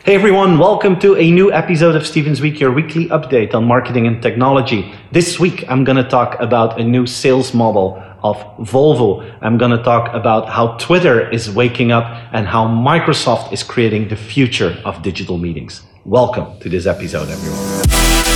Hey everyone, welcome to a new episode of Stephen's Week, your weekly update on marketing and technology. This week I'm going to talk about a new sales model of Volvo. I'm going to talk about how Twitter is waking up and how Microsoft is creating the future of digital meetings. Welcome to this episode, everyone.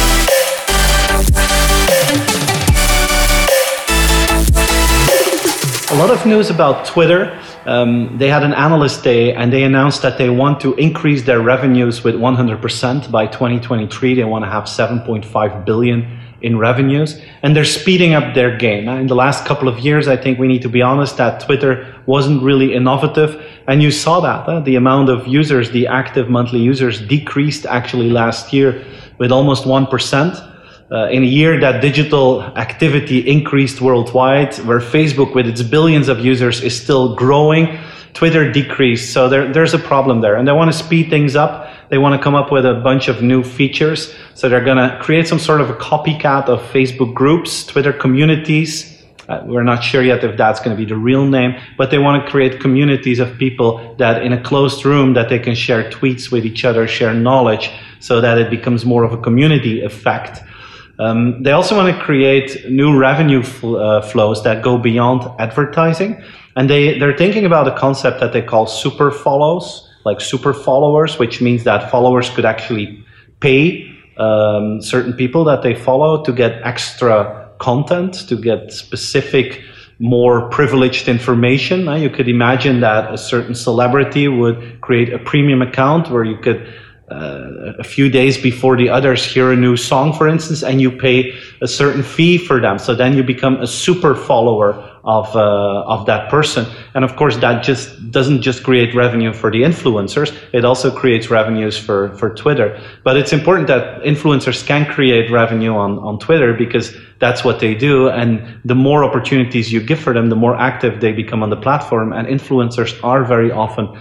A lot of news about Twitter. They had an analyst day and they announced that they want to increase their revenues with 100% by 2023. They want to have 7.5 billion in revenues, and they're speeding up their game. In the last couple of years, I think we need to be honest that Twitter wasn't really innovative, and you saw that. The amount of users, the active monthly users, decreased actually last year with almost 1%. In a year that digital activity increased worldwide, where Facebook with its billions of users is still growing, Twitter decreased. So there's a problem there. And they want to speed things up. They want to come up with a bunch of new features. So they're going to create some sort of a copycat of Facebook groups, Twitter communities. We're not sure yet if that's going to be the real name, but they want to create communities of people that in a closed room that they can share tweets with each other, share knowledge, so that it becomes more of a community effect. They also want to create new revenue flows that go beyond advertising. And they're thinking about a concept that they call super follows, like super followers, which means that followers could actually pay certain people that they follow to get extra content, to get specific, more privileged information. You could imagine that a certain celebrity would create a premium account where you could a few days before the others hear a new song, for instance, and you pay a certain fee for them. So then you become a super follower of that person. And of course, that just doesn't just create revenue for the influencers, it also creates revenues for Twitter. But it's important that influencers can create revenue on Twitter, because that's what they do. And the more opportunities you give for them, the more active they become on the platform. And influencers are very often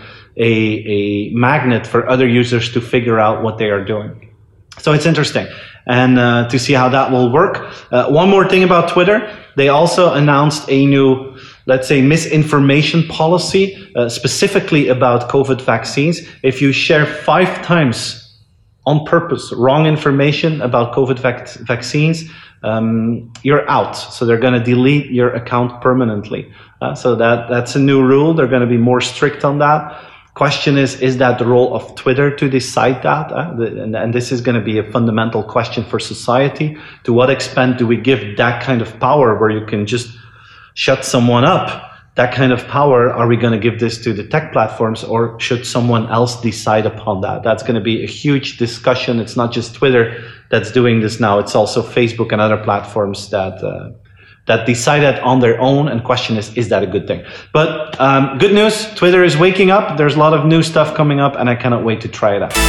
a magnet for other users to figure out what they are doing. So it's interesting, and to see how that will work. One more thing about Twitter, they also announced a new, let's say, misinformation policy, specifically about COVID vaccines. If you share 5 times on purpose wrong information about COVID vaccines, you're out. So they're going to delete your account permanently. So that's a new rule. They're going to be more strict on that. Question is that the role of Twitter to decide that? And this is going to be a fundamental question for society. To what extent do we give that kind of power where you can just shut someone up? That kind of power, are we going to give this to the tech platforms, or should someone else decide upon that? That's going to be a huge discussion. It's not just Twitter that's doing this now. It's also Facebook and other platforms that decided on their own, and question is that a good thing? But good news, Twitter is waking up. There's a lot of new stuff coming up, and I cannot wait to try it out.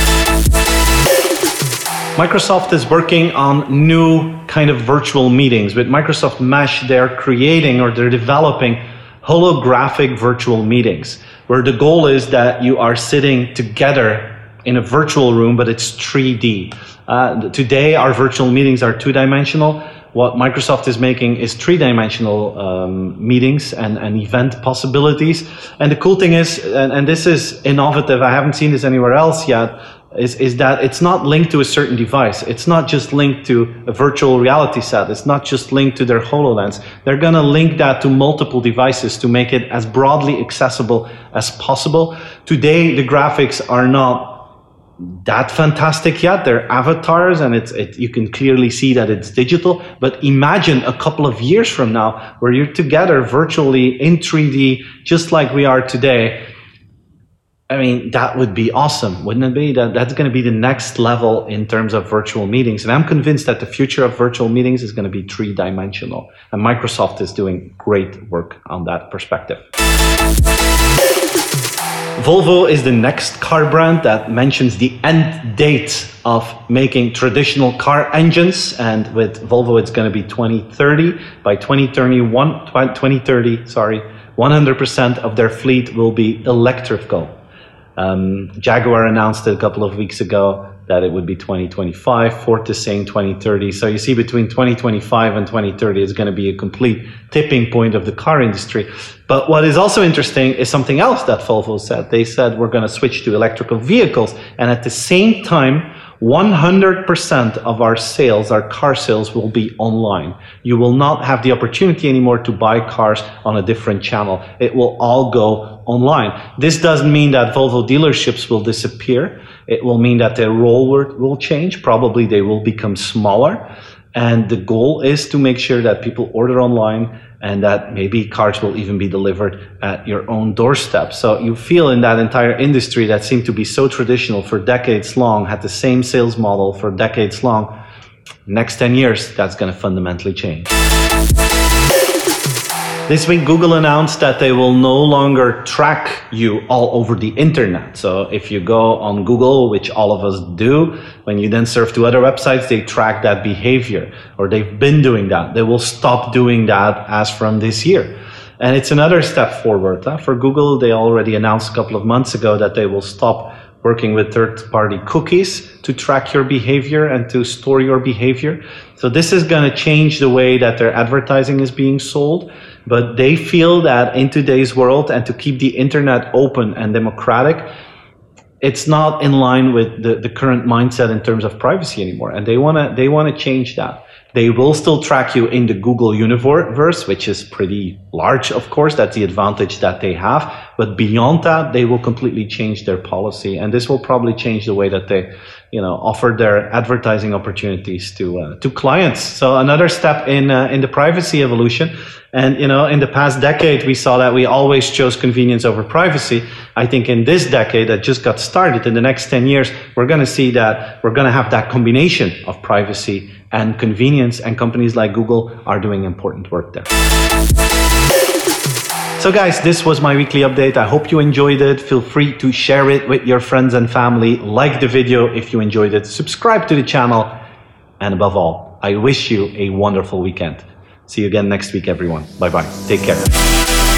Microsoft is working on new kind of virtual meetings. With Microsoft Mesh, they're creating, or they're developing, holographic virtual meetings, where the goal is that you are sitting together in a virtual room, but it's 3D. Today, our virtual meetings are 2-dimensional. What Microsoft is making is 3-dimensional meetings and event possibilities. And the cool thing is, and this is innovative, I haven't seen this anywhere else yet, is that it's not linked to a certain device. It's not just linked to a virtual reality set. It's not just linked to their HoloLens. They're going to link that to multiple devices to make it as broadly accessible as possible. Today, the graphics are not that fantastic yet. They're avatars, and you can clearly see that it's digital. But imagine a couple of years from now where you're together virtually in 3D, just like we are today. I mean, that would be awesome, wouldn't it be? That's going to be the next level in terms of virtual meetings. And I'm convinced that the future of virtual meetings is going to be 3-dimensional. And Microsoft is doing great work on that perspective. Volvo is the next car brand that mentions the end date of making traditional car engines, and with Volvo it's going to be 2030. By 2030, 100% of their fleet will be electrical. Jaguar announced it a couple of weeks ago. that it would be 2025. Ford is saying 2030. So you see, between 2025 and 2030 is going to be a complete tipping point of the car industry. But what is also interesting is something else that Volvo said. They said we're going to switch to electrical vehicles, and at the same time, 100% of our sales, our car sales, will be online. You will not have the opportunity anymore to buy cars on a different channel. It will all go online. This doesn't mean that Volvo dealerships will disappear. It will mean that their role will change. Probably they will become smaller. And the goal is to make sure that people order online and that maybe cars will even be delivered at your own doorstep. So you feel in that entire industry that seemed to be so traditional for decades long, had the same sales model for decades long, next 10 years, that's going to fundamentally change. This week, Google announced that they will no longer track you all over the internet. So if you go on Google, which all of us do, when you then surf to other websites, they track that behavior, or they've been doing that. They will stop doing that as from this year. And it's another step forward. For Google, they already announced a couple of months ago that they will stop working with third-party cookies to track your behavior and to store your behavior. So this is going to change the way that their advertising is being sold. But they feel that in today's world, and to keep the internet open and democratic, it's not in line with the current mindset in terms of privacy anymore. And they want to change that. They will still track you in the Google universe, which is pretty large, of course. That's the advantage that they have. But beyond that, they will completely change their policy. And this will probably change the way that they, offer their advertising opportunities to clients. So another step in the privacy evolution. And, in the past decade, we saw that we always chose convenience over privacy. I think in this decade that just got started, in the next 10 years, we're going to see that we're going to have that combination of privacy and convenience, and companies like Google are doing important work there. So guys, this was my weekly update. I hope you enjoyed it. Feel free to share it with your friends and family. Like the video if you enjoyed it. Subscribe to the channel. And above all, I wish you a wonderful weekend. See you again next week, everyone. Bye-bye. Take care.